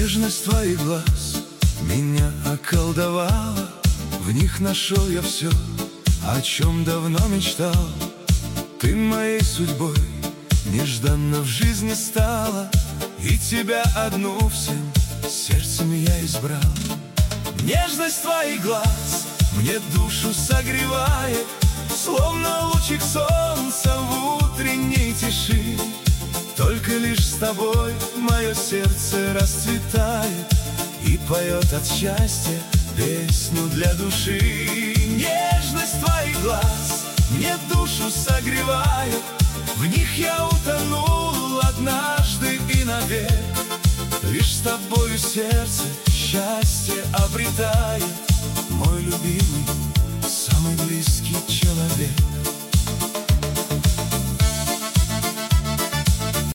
Нежность твоих глаз меня околдовала. В них нашел я все, о чем давно мечтал. Ты моей судьбой нежданно в жизни стала, и тебя одну всем сердцем я избрал. Нежность твоих глаз мне душу согревает, словно лучик солнца в утренней тиши. Только лишь с тобой мое сердце расцветает и поет от счастья песню для души. Нежность твоих глаз мне душу согревает, в них я утонул однажды и навек. Лишь с тобою сердце счастье обретает, мой любимый, самый близкий человек.